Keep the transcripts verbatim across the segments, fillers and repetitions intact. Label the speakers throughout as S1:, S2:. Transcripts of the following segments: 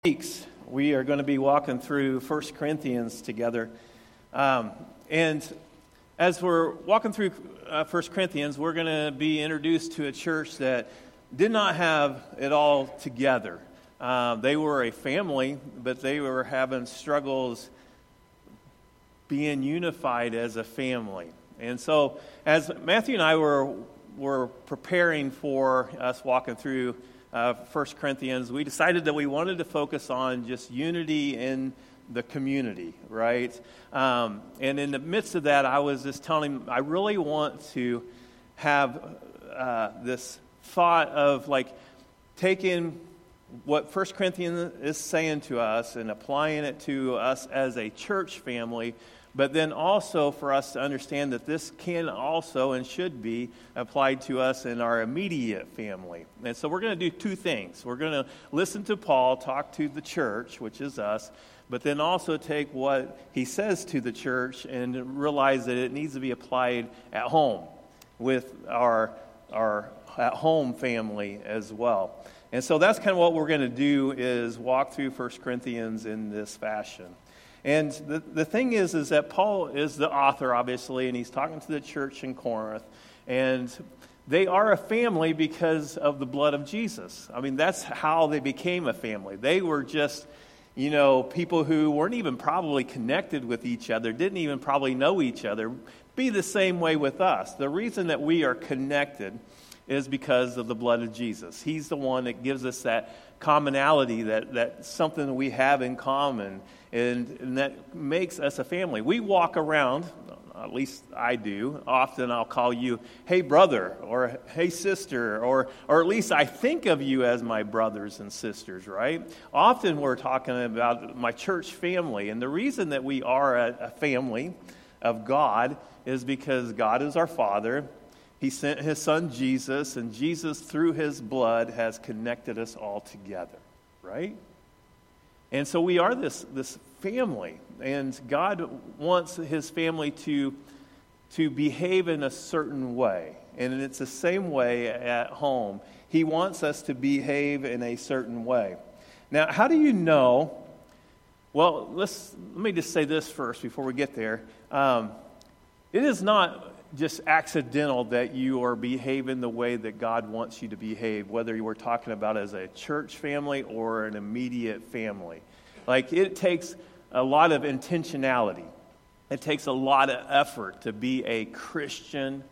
S1: Weeks, we are going to be walking through First Corinthians together. Um, and as we're walking through uh, First Corinthians, we're going to be introduced to a church that did not have it all together. Uh, they were a family, but they were having struggles being unified as a family. And so as Matthew and I were, were preparing for us walking through Uh, First Corinthians, we decided that we wanted to focus on just unity in the community, right? Um, and in the midst of that, I was just telling him, I really want to have uh, this thought of like taking what First Corinthians is saying to us and applying it to us as a church family, but then also for us to understand that this can also and should be applied to us in our immediate family. And so we're going to do two things. We're going to listen to Paul talk to the church, which is us, but then also take what he says to the church and realize that it needs to be applied at home with our, our at-home family as well. And so that's kind of what we're going to do, is walk through First Corinthians in this fashion. And the, the thing is, is that Paul is the author, obviously, and he's talking to the church in Corinth. And they are a family because of the blood of Jesus. I mean, that's how they became a family. They were just, you know, people who weren't even probably connected with each other, didn't even probably know each other. Be the same way with us. The reason that we are connected is because of the blood of Jesus. He's the one that gives us that commonality, that, that something we have in common, and, and that makes us a family. We walk around, at least I do, often I'll call you, hey brother, or hey sister, or or at least I think of you as my brothers and sisters, right? Often we're talking about my church family, and the reason that we are a, a family of God is because God is our Father. He sent his son Jesus, and Jesus, through his blood, has connected us all together, right? And so we are this, this family, and God wants his family to, to behave in a certain way. And it's the same way at home. He wants us to behave in a certain way. Now, how do you know? Well, let's let me just say this first before we get there. Um, it is not just accidental that you are behaving the way that God wants you to behave, whether you were talking about as a church family or an immediate family. Like, it takes a lot of intentionality. It takes a lot of effort to be a Christian,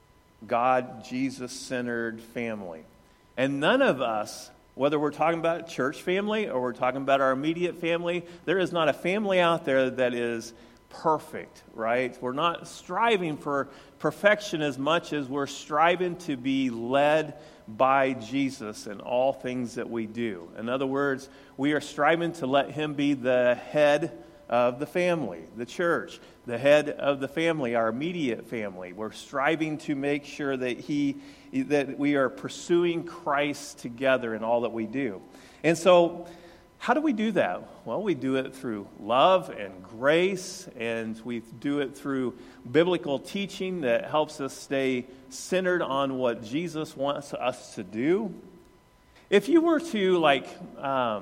S1: God, Jesus-centered family. And none of us, whether we're talking about a church family or we're talking about our immediate family, there is not a family out there that is perfect, right? We're not striving for perfection as much as we're striving to be led by Jesus in all things that we do. In other words, we are striving to let him be the head of the family, the church, the head of the family, our immediate family. We're striving to make sure that he that we are pursuing Christ together in all that we do. And so how do we do that? Well, we do it through love and grace, and we do it through biblical teaching that helps us stay centered on what Jesus wants us to do. If you were to, like, um,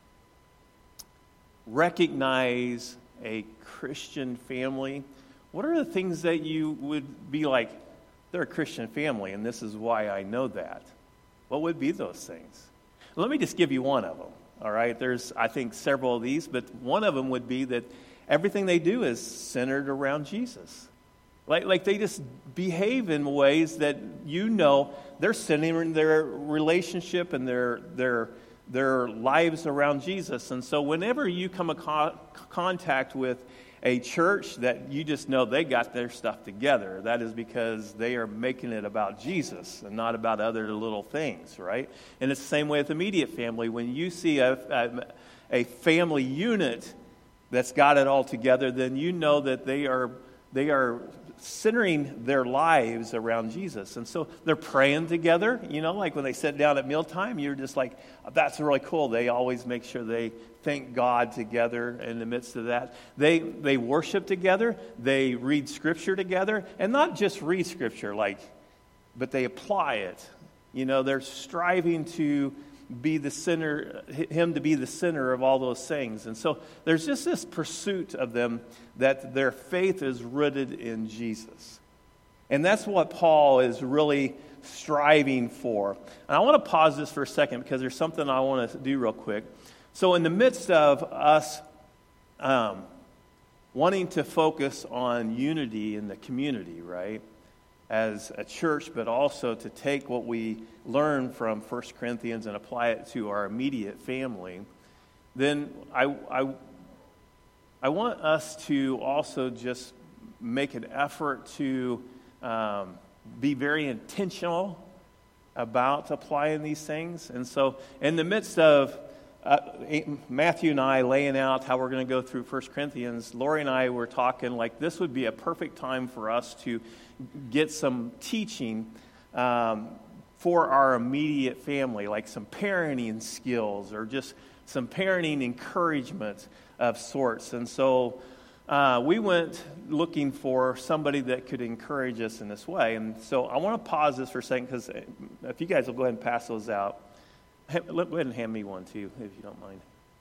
S1: recognize a Christian family, what are the things that you would be like, they're a Christian family, and this is why I know that? What would be those things? Let me just give you one of them. All right, there's, I think, several of these, but one of them would be that everything they do is centered around Jesus. Like, like they just behave in ways that you know they're centering their relationship and their their their lives around Jesus. And so whenever you come in co- contact with a church that you just know they got their stuff together, that is because they are making it about Jesus and not about other little things, right? And it's the same way with immediate family. When you see a, a, a family unit that's got it all together, then you know that they are they are centering their lives around Jesus. And so they're praying together, you know, like when they sit down at mealtime, you're just like, that's really cool. They always make sure they thank God together in the midst of that. They they worship together, they read Scripture together, and not just read Scripture, like, but they apply it. You know, they're striving to be the center, him to be the center of all those things. And so there's just this pursuit of them that their faith is rooted in Jesus. And that's what Paul is really striving for. And I want to pause this for a second because there's something I want to do real quick. So in the midst of us um, wanting to focus on unity in the community, right, as a church, but also to take what we learn from First Corinthians and apply it to our immediate family, then I, I, I want us to also just make an effort to um, be very intentional about applying these things. And so in the midst of uh, Matthew and I laying out how we're going to go through First Corinthians, Lori and I were talking like this would be a perfect time for us to get some teaching um, for our immediate family, like some parenting skills or just some parenting encouragement of sorts. And so uh, we went looking for somebody that could encourage us in this way. And so I want to pause this for a second because if you guys will go ahead and pass those out. Go ahead and hand me one too, if you don't mind.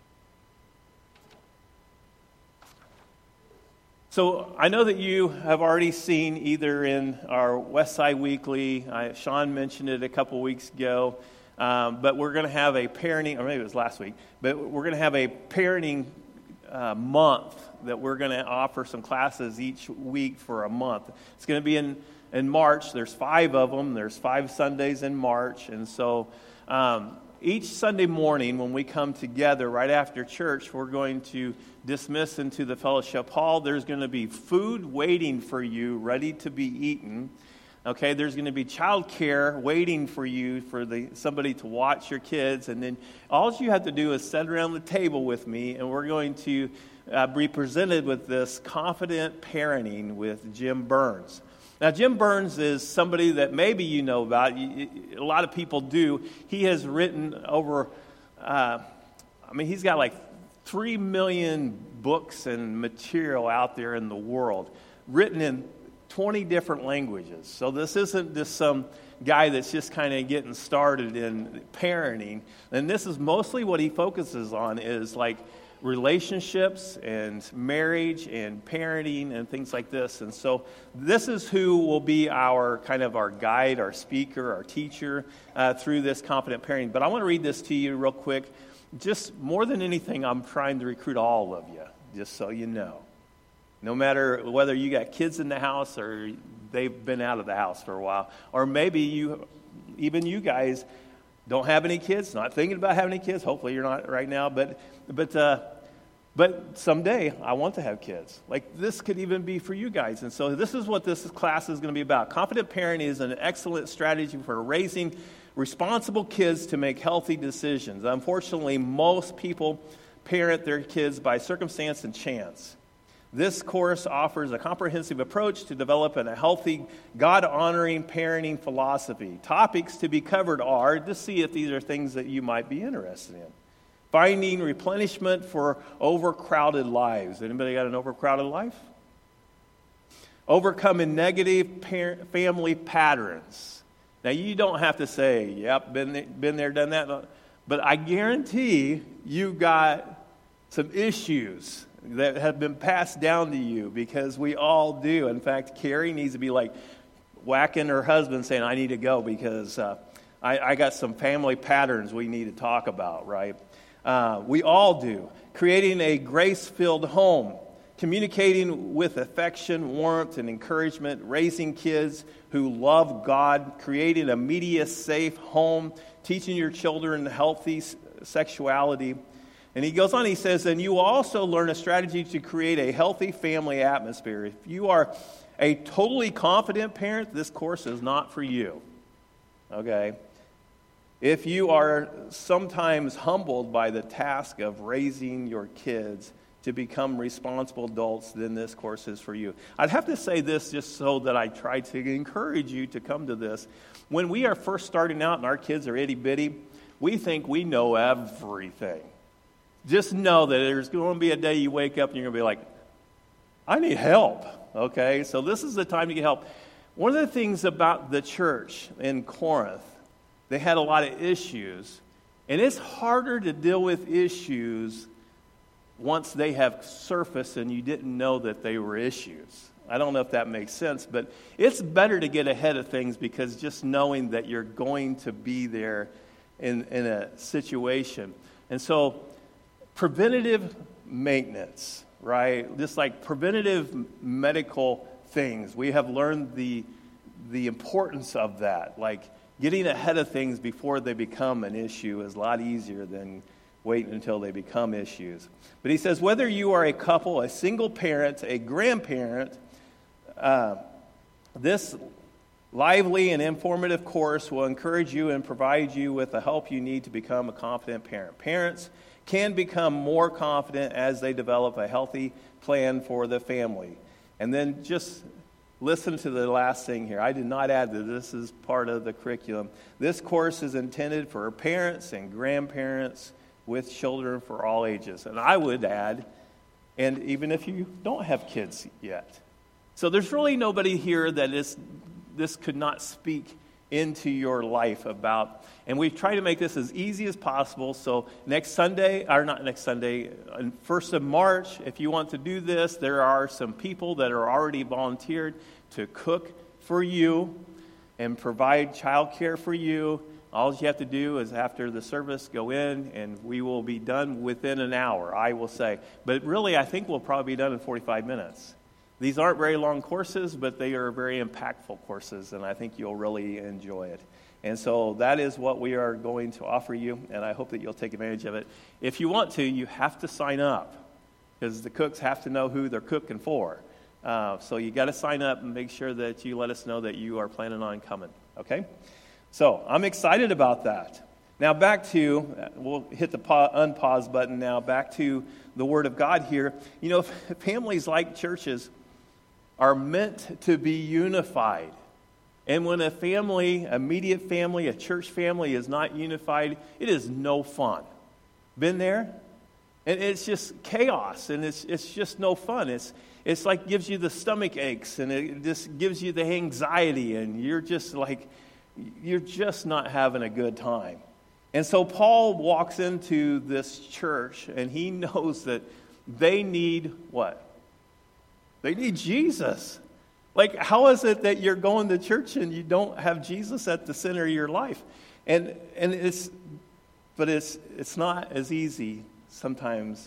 S1: So I know that you have already seen either in our Westside Weekly, I, Sean mentioned it a couple weeks ago, um, but we're going to have a parenting, or maybe it was last week, but we're going to have a parenting uh, month that we're going to offer some classes each week for a month. It's going to be in, in March. There's five of them. There's five Sundays in March. And so um, each Sunday morning when we come together right after church, we're going to dismiss into the fellowship hall. There's going to be food waiting for you, ready to be eaten. Okay, there's going to be child care waiting for you, for the somebody to watch your kids. And then all you have to do is sit around the table with me, and we're going to uh, be presented with this confident parenting with Jim Burns. Now, Jim Burns is somebody that maybe you know about. A lot of people do. He has written over, uh, I mean, he's got like three million books and material out there in the world, written in twenty different languages. So this isn't just some guy that's just kind of getting started in parenting. And this is mostly what he focuses on is like relationships and marriage and parenting and things like this. And so this is who will be our kind of our guide, our speaker, our teacher uh, through this confident parenting. But I want to read this to you real quick. Just more than anything, I'm trying to recruit all of you, just so you know. No matter whether you got kids in the house or they've been out of the house for a while, or maybe you, even you guys, don't have any kids, not thinking about having any kids. Hopefully you're not right now, but but uh, but someday I want to have kids. Like this could even be for you guys. And so this is what this class is going to be about. Confident parenting is an excellent strategy for raising responsible kids to make healthy decisions. Unfortunately, most people parent their kids by circumstance and chance. This course offers a comprehensive approach to developing a healthy, God-honoring parenting philosophy. Topics to be covered are, to see if these are things that you might be interested in. Finding replenishment for overcrowded lives. Anybody got an overcrowded life? Overcoming negative parent, family patterns. Now, you don't have to say, yep, been there, been there, done that. But I guarantee you got some issues that have been passed down to you because we all do. In fact, Carrie needs to be like whacking her husband saying, I need to go because uh, I, I got some family patterns we need to talk about, right? Uh, we all do. Creating a grace-filled home, communicating with affection, warmth, and encouragement, raising kids who love God, creating a media-safe home, teaching your children healthy sexuality. And he goes on, he says, and you also learn a strategy to create a healthy family atmosphere. If you are a totally confident parent, this course is not for you. Okay? If you are sometimes humbled by the task of raising your kids to become responsible adults, then this course is for you. I'd have to say this just so that I try to encourage you to come to this. When we are first starting out and our kids are itty-bitty, we think we know everything. Just know that there's going to be a day you wake up and you're going to be like, I need help, okay? So this is the time to get help. One of the things about the church in Corinth, they had a lot of issues, And it's harder to deal with issues once they have surfaced and you didn't know that they were issues. I don't know if that makes sense, but it's better to get ahead of things because just knowing that you're going to be there in, in a situation. And so preventative maintenance, right? Just like preventative medical things. We have learned the the importance of that. Like getting ahead of things before they become an issue is a lot easier than waiting until they become issues. But he says, whether you are a couple, a single parent, a grandparent, uh, this lively and informative course will encourage you and provide you with the help you need to become a confident parent. Parents can become more confident as they develop a healthy plan for the family. And then just listen to the last thing here. I did not add that this is part of the curriculum. This course is intended for parents and grandparents with children for all ages. And I would add, and even if you don't have kids yet. So there's really nobody here that is, this could not speak into your life about. And we've tried to make this as easy as possible. So next Sunday, or not next Sunday, on first of March, if you want to do this, there are some people that are already volunteered to cook for you and provide child care for you. All you have to do is after the service, go in, and we will be done within an hour, I will say. But really, I think we'll probably be done in forty-five minutes. These aren't very long courses, but they are very impactful courses, and I think you'll really enjoy it. And so that is what we are going to offer you, and I hope that you'll take advantage of it. If you want to, you have to sign up, because the cooks have to know who they're cooking for. Uh, so you got to sign up and make sure that you let us know that you are planning on coming, okay? So I'm excited about that. Now back to, we'll hit the pa- unpause button now, back to the Word of God here. You know, families like churches are meant to be unified. And when a family, immediate family, a church family is not unified, it is no fun. Been there? And it's just chaos, and it's it's just no fun. It's it's like gives you the stomach aches, and it just gives you the anxiety, and you're just like, you're just not having a good time. And so Paul walks into this church, and he knows that they need what? They need Jesus. Like, how is it that you're going to church and you don't have Jesus at the center of your life? And and it's, but it's it's not as easy sometimes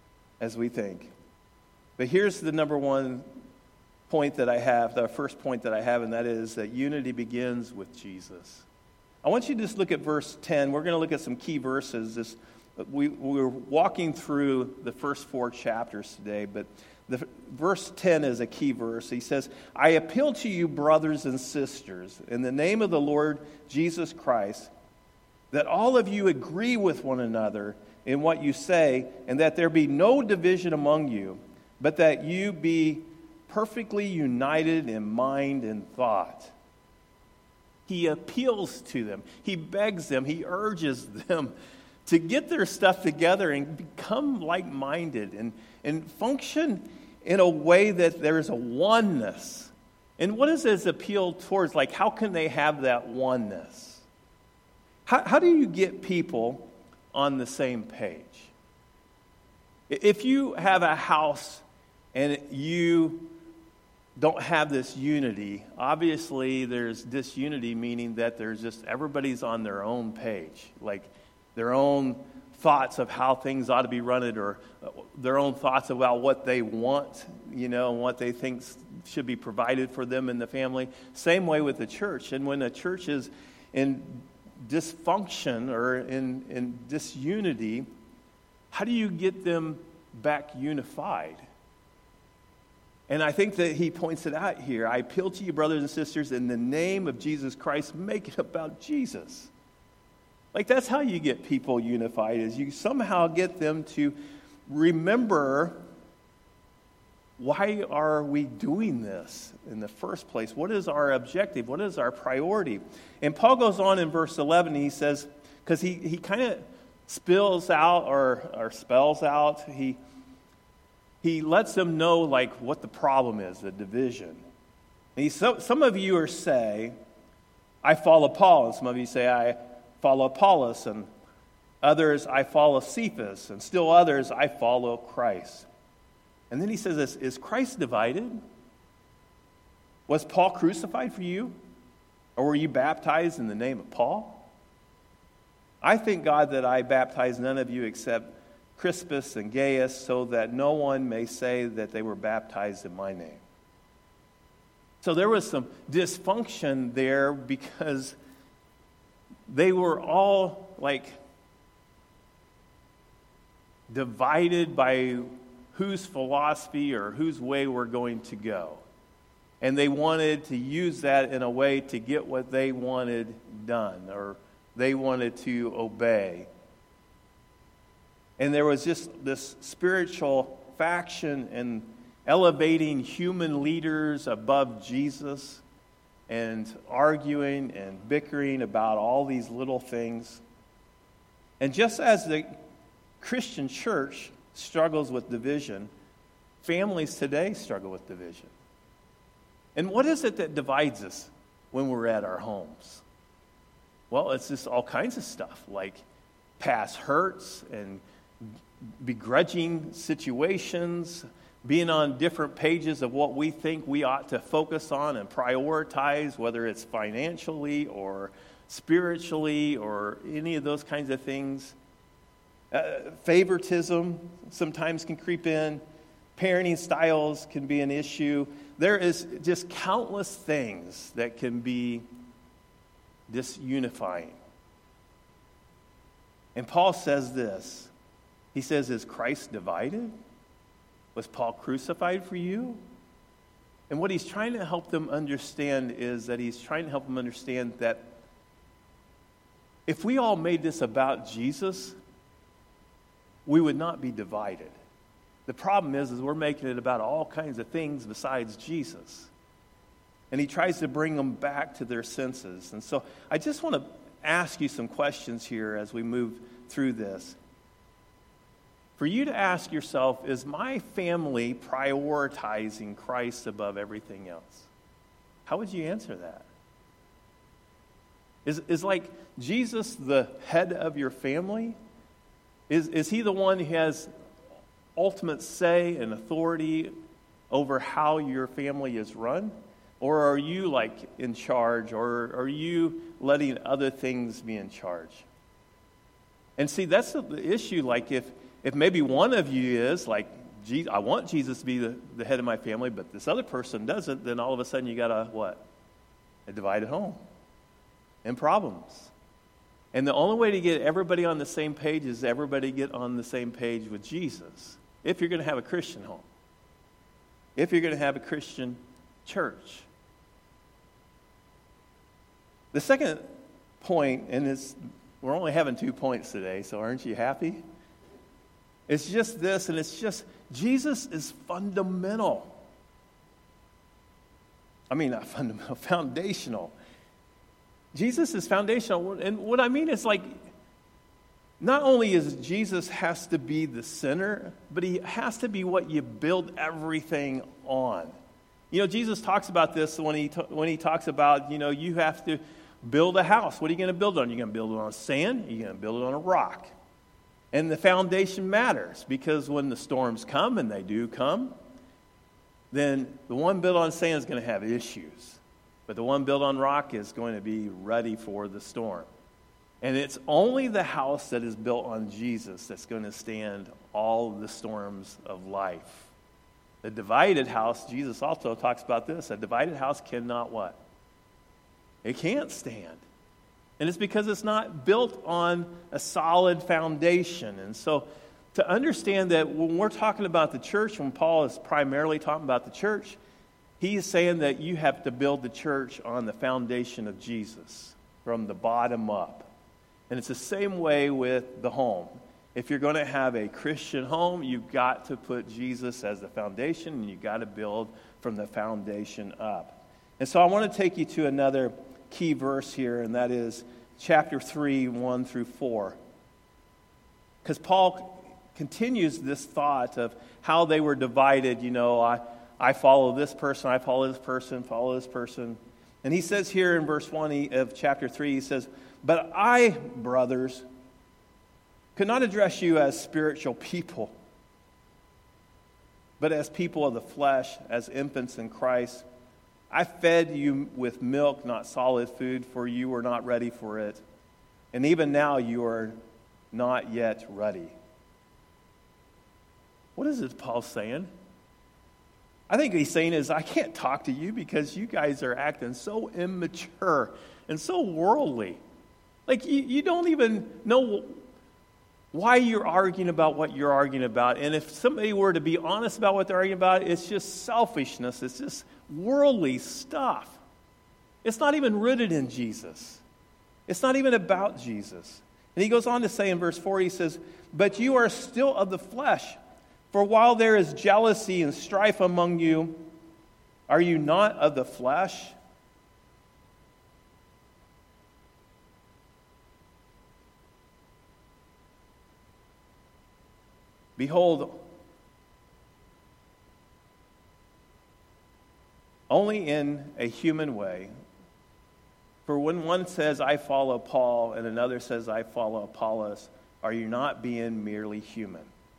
S1: as we think. But here's the number one point that I have, the first point that I have, and that is that unity begins with Jesus. I want you to just look at verse ten. We're going to look at some key verses. This, we, we're walking through the first four chapters today, but the, verse ten is a key verse. He says, I appeal to you, brothers and sisters, in the name of the Lord Jesus Christ, that all of you agree with one another in what you say, and that there be no division among you, but that you be perfectly united in mind and thought. He appeals to them. He begs them. He urges them to get their stuff together and become like-minded and, and function in a way that there is a oneness. And what is his appeal towards? Like, how can they have that oneness? How, how do you get people on the same page? If you have a house and you don't have this unity, obviously there's disunity, meaning that there's just everybody's on their own page, like their own thoughts of how things ought to be run, or their own thoughts about what they want, you know, and what they think should be provided for them in the family. Same way with the church. And when a church is in dysfunction or in, in disunity, how do you get them back unified? And I think that he points it out here. I appeal to you, brothers and sisters, in the name of Jesus Christ, make it about Jesus. Like, that's how you get people unified, is you somehow get them to remember, why are we doing this in the first place? What is our objective? What is our priority? And Paul goes on in verse eleven, he says, because he, he kind of spills out or, or spells out, he he lets them know, like, what the problem is, the division. And he, so, some of you are say, I follow Paul, and some of you say, I follow Apollos, and Others, I follow Cephas. And still others, I follow Christ. And then he says this, is Christ divided? Was Paul crucified for you? Or were you baptized in the name of Paul? I thank God that I baptized none of you except Crispus and Gaius, so that no one may say that they were baptized in my name. So there was some dysfunction there because they were all like divided by whose philosophy or whose way we're going to go. And they wanted to use that in a way to get what they wanted done, or they wanted to obey. And there was just this spiritual faction and elevating human leaders above Jesus and arguing and bickering about all these little things. And just as the Christian church struggles with division, families today struggle with division. And what is it that divides us when we're at our homes? Well, it's just all kinds of stuff, like past hurts and begrudging situations, being on different pages of what we think we ought to focus on and prioritize, whether it's financially or spiritually or any of those kinds of things. Uh, favoritism sometimes can creep in. Parenting styles can be an issue. There is just countless things that can be disunifying. And Paul says this. He says, is Christ divided? Was Paul crucified for you? And what he's trying to help them understand is that he's trying to help them understand that if we all made this about Jesus, we would not be divided. The problem is, is we're making it about all kinds of things besides Jesus. And he tries to bring them back to their senses. And so I just want to ask you some questions here as we move through this. For you to ask yourself, is my family prioritizing Christ above everything else? How would you answer that? Is, is like Jesus the head of your family? Is, is he the one who has ultimate say and authority over how your family is run? Or are you like in charge? Or are you letting other things be in charge? And see, that's the issue. Like if, if maybe one of you is like, Jesus, I want Jesus to be the, the head of my family, but this other person doesn't, then all of a sudden you got a what? A divided home and problems. And the only way to get everybody on the same page is everybody get on the same page with Jesus. If you're going to have a Christian home. If you're going to have a Christian church. The second point, and it's, we're only having two points today, so aren't you happy? It's just this, and it's just, Jesus is fundamental. I mean, not fundamental, foundational. Jesus is foundational. And what I mean is like, not only is Jesus has to be the center, but he has to be what you build everything on. You know, Jesus talks about this when he t- when he talks about, you know, you have to build a house. What are you going to build it on? You're going to build it on sand? You're going to build it on a rock. And the foundation matters because when the storms come, and they do come, then the one built on sand is going to have issues. But the one built on rock is going to be ready for the storm. And it's only the house that is built on Jesus that's going to stand all the storms of life. The divided house, Jesus also talks about this, a divided house cannot what? It can't stand. And it's because it's not built on a solid foundation. And so to understand that when we're talking about the church, when Paul is primarily talking about the church, he is saying that you have to build the church on the foundation of Jesus from the bottom up. And it's the same way with the home. If you're going to have a Christian home, you've got to put Jesus as the foundation, and you've got to build from the foundation up. And so I want to take you to another key verse here, and that is chapter three, one through four. Because Paul continues this thought of how they were divided. You know, I, I follow this person, I follow this person, follow this person. And he says here in verse one of chapter three, he says, "But I, brothers, could not address you as spiritual people, but as people of the flesh, as infants in Christ. I fed you with milk, not solid food, for you were not ready for it. And even now you are not yet ready. What is it Paul's saying? I think what he's saying is, I can't talk to you because you guys are acting so immature and so worldly. Like, you, you don't even know why you're arguing about what you're arguing about. And if somebody were to be honest about what they're arguing about, it's just selfishness. It's just worldly stuff. It's not even rooted in Jesus. It's not even about Jesus. And he goes on to say in verse four, he says, but you are still of the flesh. For while there is jealousy and strife among you, are you not of the flesh? Behold, only in a human way. For when one says, I follow Paul, and another says, I follow Apollos, are you not being merely human?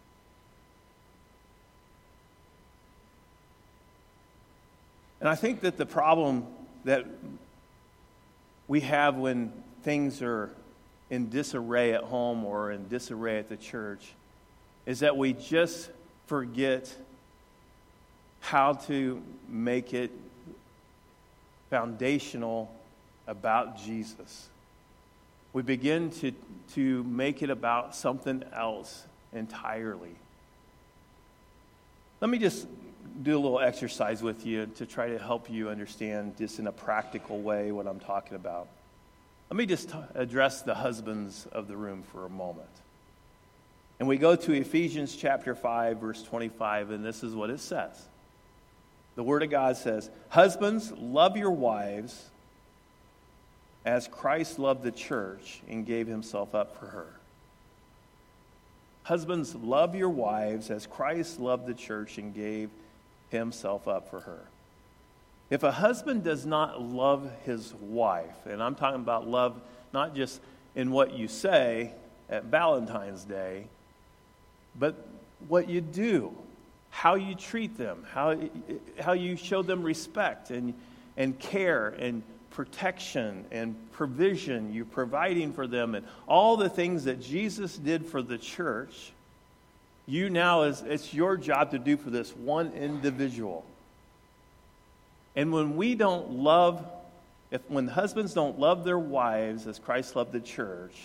S1: And I think that the problem that we have when things are in disarray at home or in disarray at the church is that we just forget how to make it foundational about Jesus. We begin to, to make it about something else entirely. Let me just do a little exercise with you to try to help you understand just in a practical way what I'm talking about. Let me just t- address the husbands of the room for a moment. And we go to Ephesians chapter five, verse twenty-five, and this is what it says. The Word of God says, husbands, love your wives as Christ loved the church and gave himself up for her. Husbands, love your wives as Christ loved the church and gave himself up for her. If a husband does not love his wife, and I'm talking about love not just in what you say at Valentine's Day, but what you do, how you treat them, how, how you show them respect and, and care and protection and provision, you're providing for them, and all the things that Jesus did for the church, you now, is it's your job to do for this one individual. And when we don't love, if when husbands don't love their wives as Christ loved the church,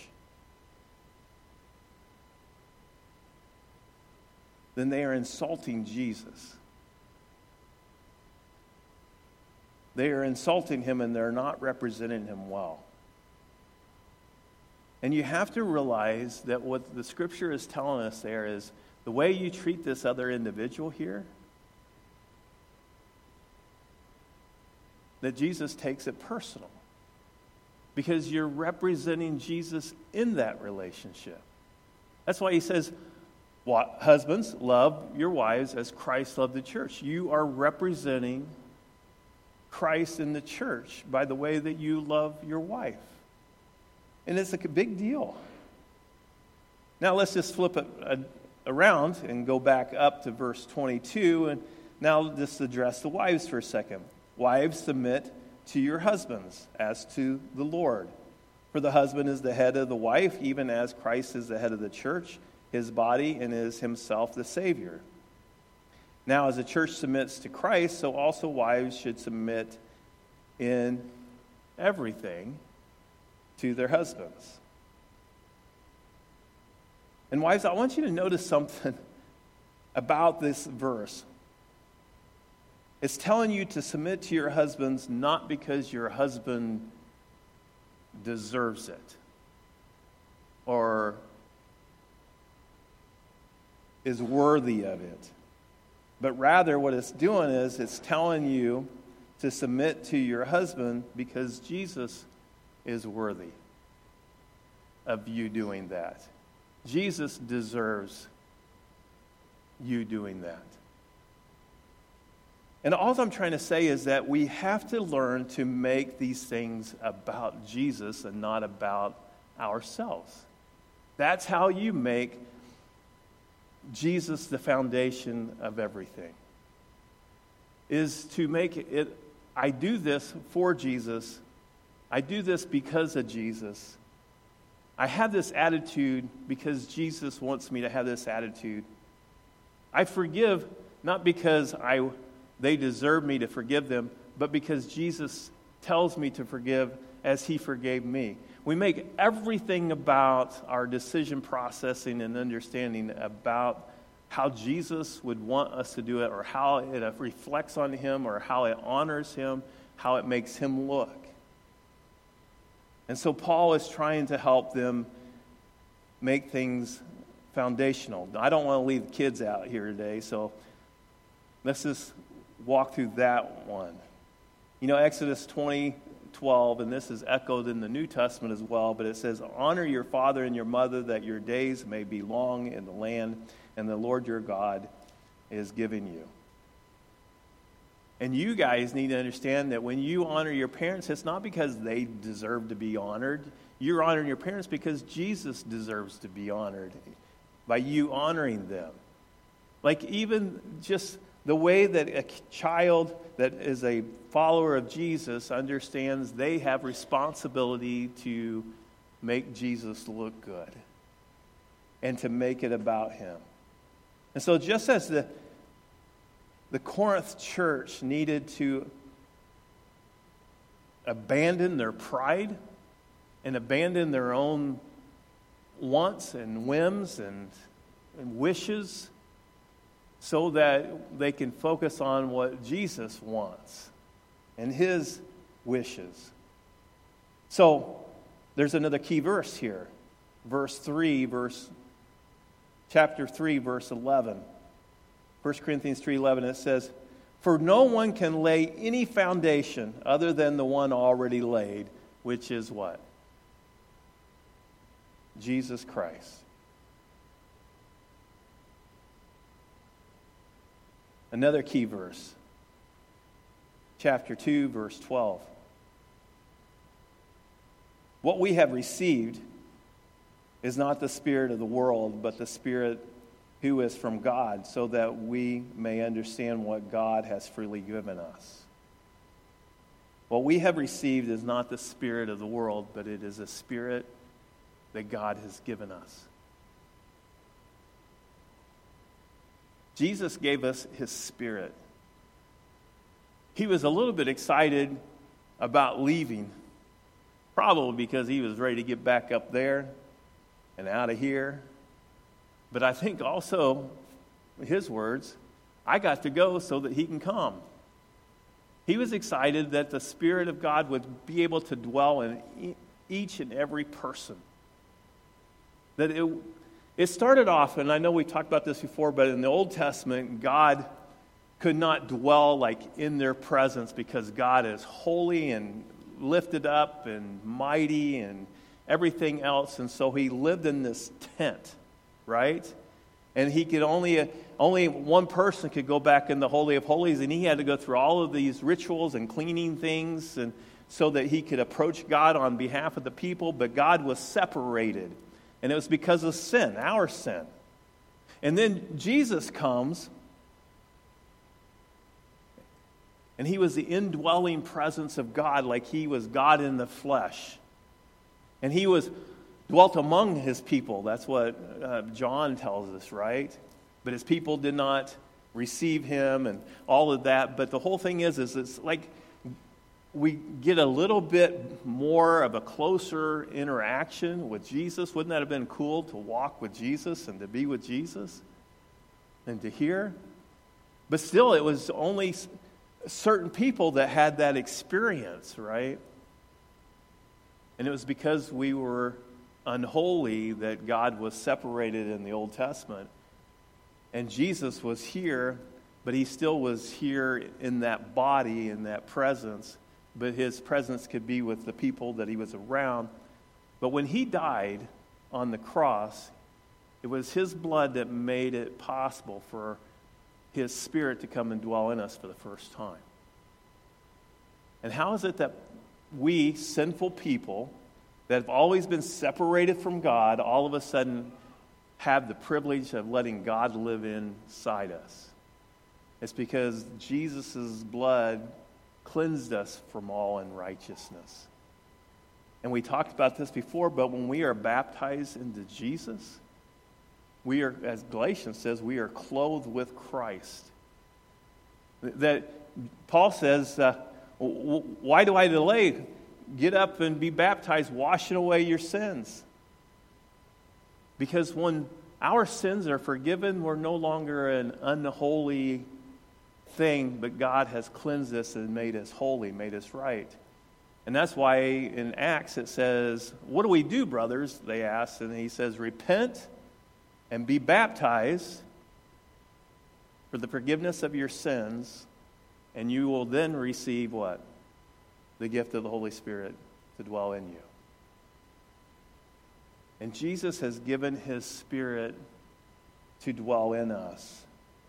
S1: then they are insulting Jesus. They are insulting him and they're not representing him well. And you have to realize that what the scripture is telling us there is the way you treat this other individual here, that Jesus takes it personal. Because you're representing Jesus in that relationship. That's why he says, husbands, love your wives as Christ loved the church. You are representing Christ in the church by the way that you love your wife. And it's like a big deal. Now let's just flip it around and go back up to verse twenty-two. And now just address the wives for a second. Wives, submit to your husbands as to the Lord. For the husband is the head of the wife, even as Christ is the head of the church, his body, and is himself the Savior. Now, as the church submits to Christ, so also wives should submit in everything to their husbands. And wives, I want you to notice something about this verse. It's telling you to submit to your husbands not because your husband deserves it or is worthy of it. But rather what it's doing is it's telling you to submit to your husband because Jesus is worthy of you doing that. Jesus deserves you doing that. And all I'm trying to say is that we have to learn to make these things about Jesus and not about ourselves. That's how you make Jesus the foundation of everything. Is to make it, I do this for Jesus. I do this because of Jesus. I have this attitude because Jesus wants me to have this attitude. I forgive not because I they deserve me to forgive them, but because Jesus tells me to forgive as he forgave me. We make everything about our decision processing and understanding about how Jesus would want us to do it, or how it reflects on him, or how it honors him, how it makes him look. And so Paul is trying to help them make things foundational. I don't want to leave the kids out here today, so let's just walk through that one. You know, Exodus twenty twelve, and this is echoed in the New Testament as well, but it says, honor your father and your mother, that your days may be long in the land and the Lord your God is giving you. And you guys need to understand that when you honor your parents, it's not because they deserve to be honored. You're honoring your parents because Jesus deserves to be honored by you honoring them. Like even just the way that a child that is a follower of Jesus understands they have responsibility to make Jesus look good and to make it about him. And so just as the the Corinth church needed to abandon their pride and abandon their own wants and whims and, and wishes so that they can focus on what Jesus wants and his wishes. So there's another key verse here. Verse three, verse chapter three, verse eleven. First Corinthians three eleven, it says, for no one can lay any foundation other than the one already laid, which is what? Jesus Christ. Another key verse. Chapter two, verse twelve. What we have received is not the spirit of the world, but the Spirit who is from God, so that we may understand what God has freely given us. What we have received is not the spirit of the world, but it is a spirit that God has given us. Jesus gave us his Spirit. He was a little bit excited about leaving, probably because he was ready to get back up there and out of here. But I think also, his words, I got to go so that he can come. He was excited that the Spirit of God would be able to dwell in each and every person. That it, it started off, and I know we talked about this before, but in the Old Testament, God could not dwell like in their presence because God is holy and lifted up and mighty and everything else. And so he lived in this tent. Right? And he could only, only one person could go back in the Holy of Holies, and he had to go through all of these rituals and cleaning things and so that he could approach God on behalf of the people, but God was separated. And it was because of sin, our sin. And then Jesus comes, and he was the indwelling presence of God, like he was God in the flesh. And he was dwelt among his people. That's what uh, John tells us, right? But his people did not receive him and all of that. But the whole thing is, is it's like we get a little bit more of a closer interaction with Jesus. Wouldn't that have been cool to walk with Jesus and to be with Jesus and to hear? But still, it was only certain people that had that experience, right? And it was because we were unholy that God was separated in the Old Testament. And Jesus was here, but he still was here in that body, in that presence. But his presence could be with the people that he was around. But when he died on the cross, it was his blood that made it possible for his Spirit to come and dwell in us for the first time. And how is it that we, sinful people, that have always been separated from God, all of a sudden have the privilege of letting God live inside us. It's because Jesus' blood cleansed us from all unrighteousness. And we talked about this before, but when we are baptized into Jesus, we are, as Galatians says, we are clothed with Christ. That Paul says, uh, why do I delay? Get up and be baptized, washing away your sins. Because when our sins are forgiven, we're no longer an unholy thing, but God has cleansed us and made us holy, made us right. And that's why in Acts it says, what do we do, brothers? They ask, and he says, repent and be baptized for the forgiveness of your sins, and you will then receive what? The gift of the Holy Spirit to dwell in you. And Jesus has given his Spirit to dwell in us.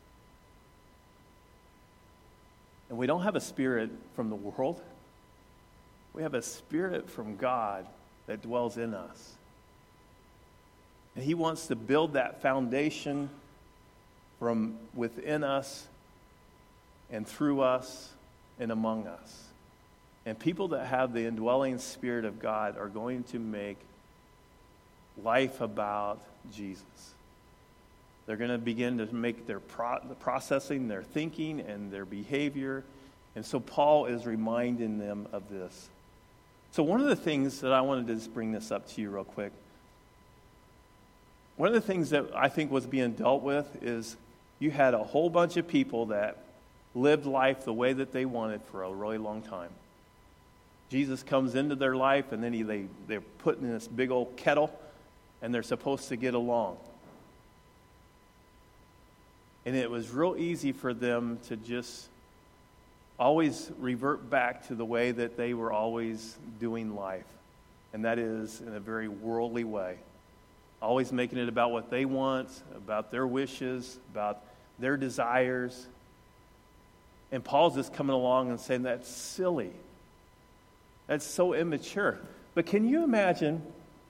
S1: And we don't have a spirit from the world. We have a Spirit from God that dwells in us. And he wants to build that foundation from within us and through us and among us. And people that have the indwelling Spirit of God are going to make life about Jesus. They're going to begin to make their pro- the processing, their thinking, and their behavior. And so Paul is reminding them of this. So one of the things that I wanted to just bring this up to you real quick. One of the things that I think was being dealt with is you had a whole bunch of people that lived life the way that they wanted for a really long time. Jesus comes into their life, and then he, they, they're put in this big old kettle, and they're supposed to get along. And it was real easy for them to just always revert back to the way that they were always doing life. And that is in a very worldly way. Always making it about what they want, about their wishes, about their desires. And Paul's just coming along and saying, that's silly. That's so immature. But can you imagine,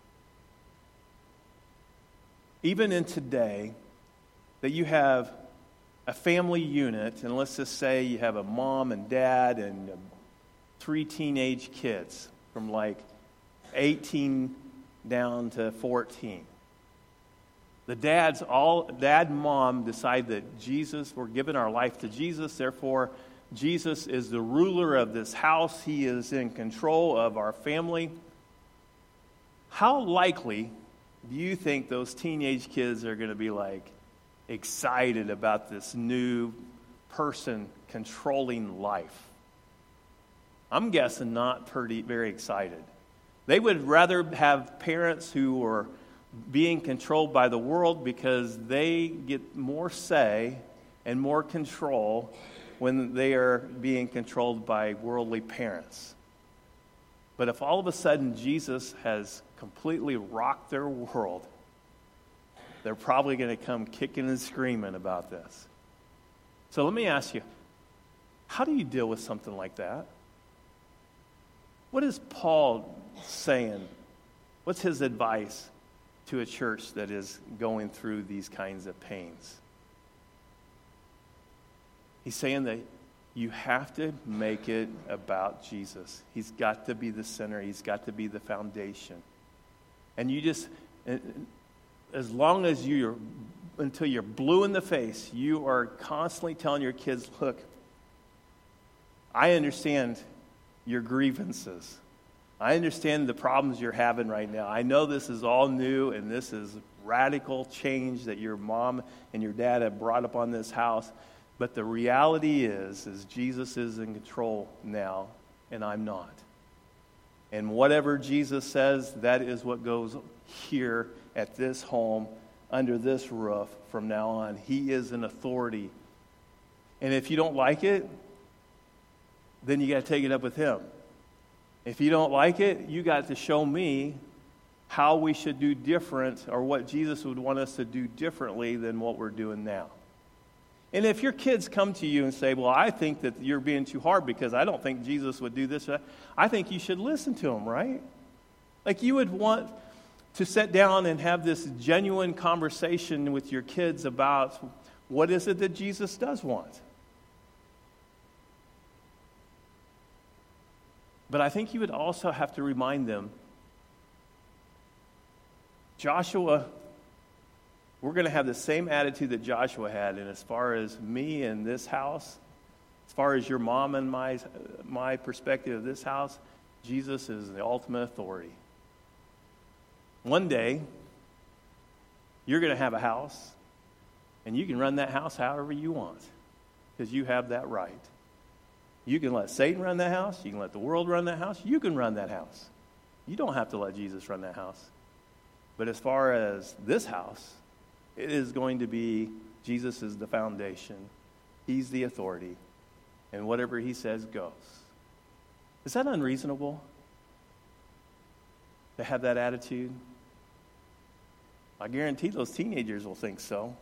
S1: even in today, that you have a family unit, and let's just say you have a mom and dad and three teenage kids from like eighteen down to fourteen. The dads, all dad and mom decide that Jesus, we're giving our life to Jesus, therefore Jesus is the ruler of this house. He is in control of our family. How likely do you think those teenage kids are going to be like excited about this new person controlling life? I'm guessing not pretty very excited. They would rather have parents who were being controlled by the world because they get more say and more control when they are being controlled by worldly parents. But if all of a sudden Jesus has completely rocked their world, they're probably going to come kicking and screaming about this. So let me ask you, how do you deal with something like that? What is Paul saying? What's his advice to a church that is going through these kinds of pains? He's saying that you have to make it about Jesus. He's got to be the center. He's got to be the foundation. And you just, as long as you're, until you're blue in the face, you are constantly telling your kids, look, I understand your grievances. I understand the problems you're having right now. I know this is all new and this is radical change that your mom and your dad have brought up on this house. But the reality is, is Jesus is in control now, and I'm not. And whatever Jesus says, that is what goes here at this home, under this roof from now on. He is an authority. And if you don't like it, then you got to take it up with him. If you don't like it, you got to show me how we should do different, or what Jesus would want us to do differently than what we're doing now. And if your kids come to you and say, well, I think that you're being too hard because I don't think Jesus would do this, I think you should listen to them, right? Like you would want to sit down and have this genuine conversation with your kids about what is it that Jesus does want. But I think you would also have to remind them, Joshua, we're going to have the same attitude that Joshua had. And as far as me and this house, as far as your mom and my, my perspective of this house, Jesus is the ultimate authority. One day, you're going to have a house, and you can run that house however you want, because you have that right. You can let Satan run that house. You can let the world run that house. You can run that house. You don't have to let Jesus run that house. But as far as this house, it is going to be Jesus is the foundation. He's the authority. And whatever he says goes. Is that unreasonable to have that attitude? I guarantee those teenagers will think so.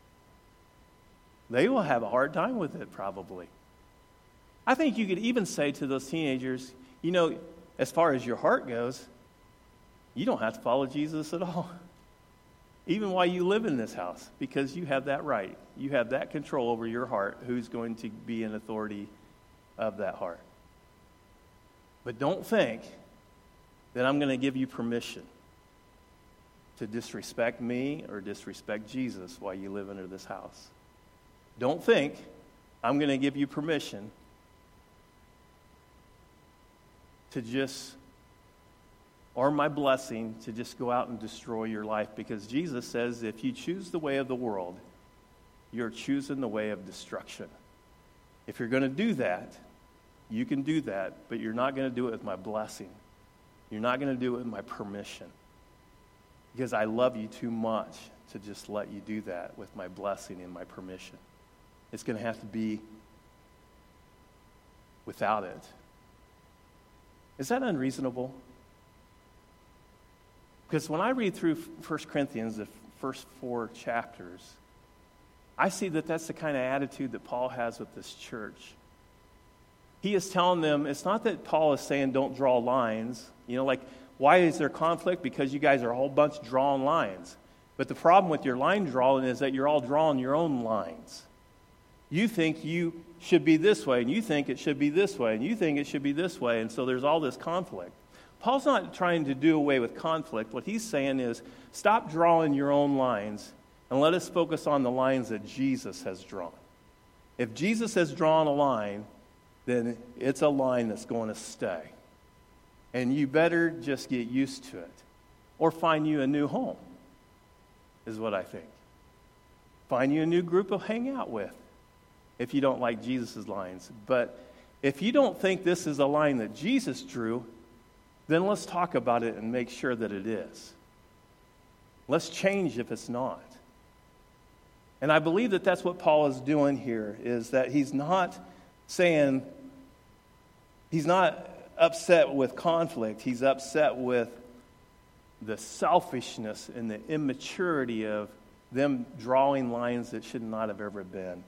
S1: They will have a hard time with it, probably. I think you could even say to those teenagers, you know, as far as your heart goes, you don't have to follow Jesus at all. Even while you live in this house, because you have that right. You have that control over your heart, who's going to be an authority of that heart. But don't think that I'm going to give you permission to disrespect me or disrespect Jesus while you live under this house. Don't think I'm going to give you permission to just, or my blessing to just go out and destroy your life, because Jesus says if you choose the way of the world, you're choosing the way of destruction. If you're going to do that, you can do that, but you're not going to do it with my blessing. You're not going to do it with my permission, because I love you too much to just let you do that with my blessing and my permission. It's going to have to be without it. Is that unreasonable? Because when I read through First Corinthians, the first four chapters, I see that that's the kind of attitude that Paul has with this church. He is telling them, it's not that Paul is saying don't draw lines. You know, like, why is there conflict? Because you guys are a whole bunch drawing lines. But the problem with your line drawing is that you're all drawing your own lines. You think you should be this way, and you think it should be this way, and you think it should be this way, and so there's all this conflict. Paul's not trying to do away with conflict. What he's saying is, stop drawing your own lines, and let us focus on the lines that Jesus has drawn. If Jesus has drawn a line, then it's a line that's going to stay. And you better just get used to it, or find you a new home, is what I think. Find you a new group to hang out with, if you don't like Jesus' lines. But if you don't think this is a line that Jesus drew, then let's talk about it and make sure that it is. Let's change if it's not. And I believe that that's what Paul is doing here, is that he's not saying, he's not upset with conflict. He's upset with the selfishness and the immaturity of them drawing lines that should not have ever been.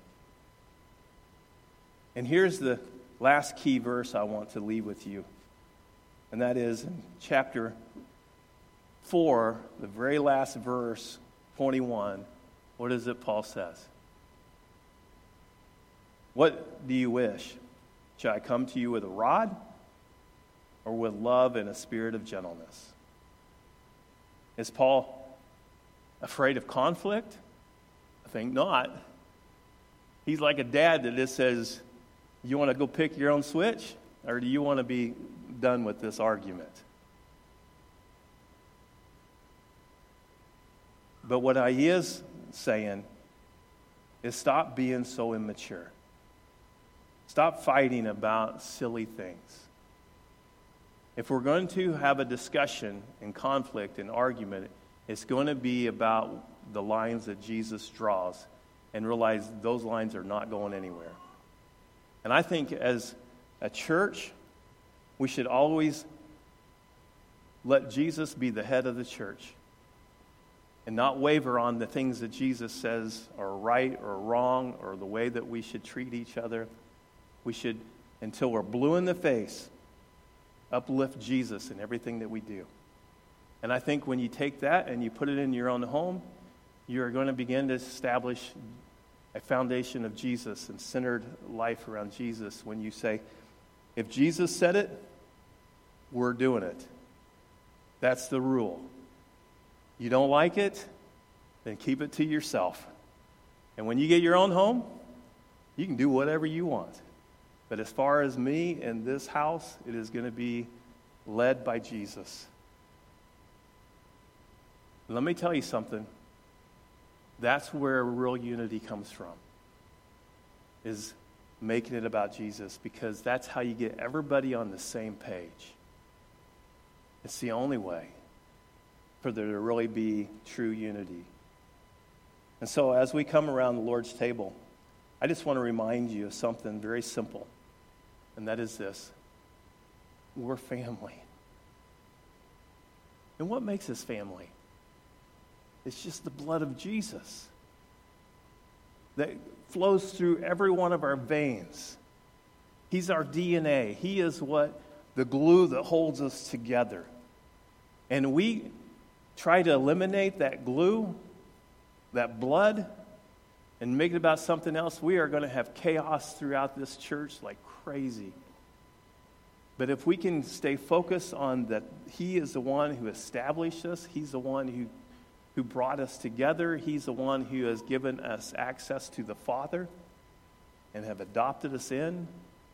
S1: And here's the last key verse I want to leave with you. And that is in chapter four, the very last verse, twenty-one. What is it Paul says? What do you wish? Shall I come to you with a rod, or with love and a spirit of gentleness? Is Paul afraid of conflict? I think not. He's like a dad that just says, you want to go pick your own switch, or do you want to be done with this argument? But what he is saying is stop being so immature. Stop fighting about silly things. If we're going to have a discussion and conflict and argument, it's going to be about the lines that Jesus draws, and realize those lines are not going anywhere. And I think as a church, we should always let Jesus be the head of the church and not waver on the things that Jesus says are right or wrong, or the way that we should treat each other. We should, until we're blue in the face, uplift Jesus in everything that we do. And I think when you take that and you put it in your own home, you're going to begin to establish a foundation of Jesus and centered life around Jesus when you say, if Jesus said it, we're doing it. That's the rule. You don't like it, then keep it to yourself. And when you get your own home, you can do whatever you want. But as far as me and this house, it is going to be led by Jesus. Let me tell you something. That's where real unity comes from, is making it about Jesus, because that's how you get everybody on the same page. It's the only way for there to really be true unity. And so as we come around the Lord's table, I just want to remind you of something very simple, and that is this. We're family. And what makes us family? It's just the blood of Jesus that flows through every one of our veins. He's our D N A. He is what the glue that holds us together. And we try to eliminate that glue, that blood, and make it about something else, we are going to have chaos throughout this church like crazy. But if we can stay focused on that He is the one who established us, He's the one who who brought us together. He's the one who has given us access to the Father and have adopted us in.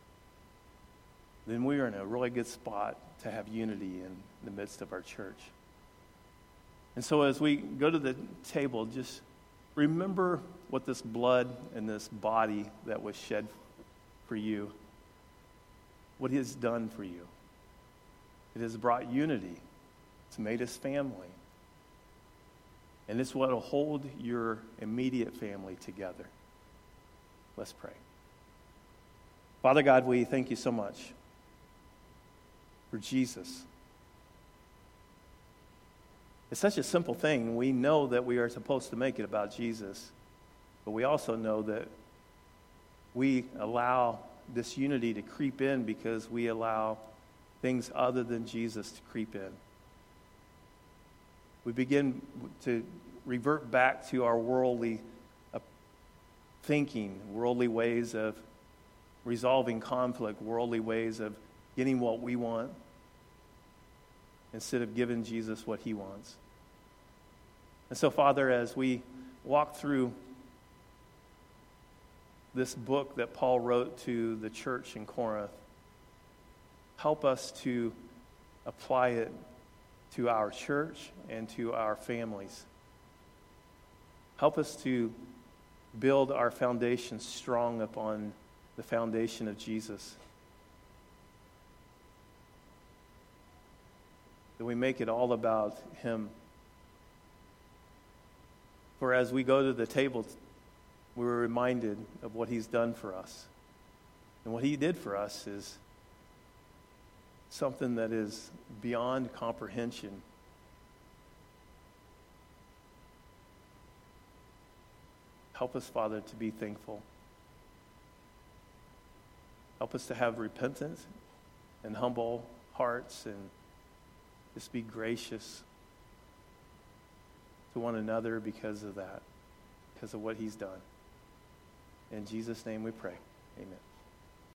S1: Then we are in a really good spot to have unity in the midst of our church. And so as we go to the table, just remember what this blood and this body that was shed for you, what He has done for you. It has brought unity. It's made us family. And it's what will hold your immediate family together. Let's pray. Father God, we thank you so much for Jesus. It's such a simple thing. We know that we are supposed to make it about Jesus, but we also know that we allow this unity to creep in because we allow things other than Jesus to creep in. We begin to revert back to our worldly uh, thinking, worldly ways of resolving conflict, worldly ways of getting what we want instead of giving Jesus what He wants. And so, Father, as we walk through this book that Paul wrote to the church in Corinth, help us to apply it to our church and to our families. Help us to build our foundation strong upon the foundation of Jesus. That we make it all about Him. For as we go to the table, we're reminded of what He's done for us. And what He did for us is something that is beyond comprehension. Help us, Father, to be thankful. Help us to have repentant and humble hearts and just be gracious to one another because of that, because of what He's done. In Jesus' name we pray. Amen.